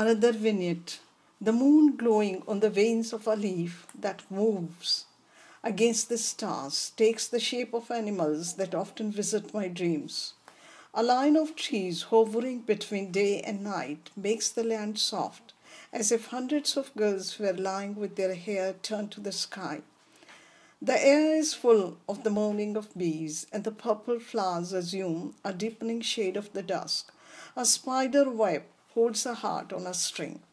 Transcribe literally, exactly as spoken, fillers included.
Another vignette, the moon glowing on the veins of a leaf that moves against the stars, takes the shape of animals that often visit my dreams. A line of trees hovering between day and night makes the land soft, as if hundreds of girls were lying with their hair turned to the sky. The air is full of the moaning of bees, and the purple flowers assume a deepening shade of the dusk. A spider web holds a heart on a string.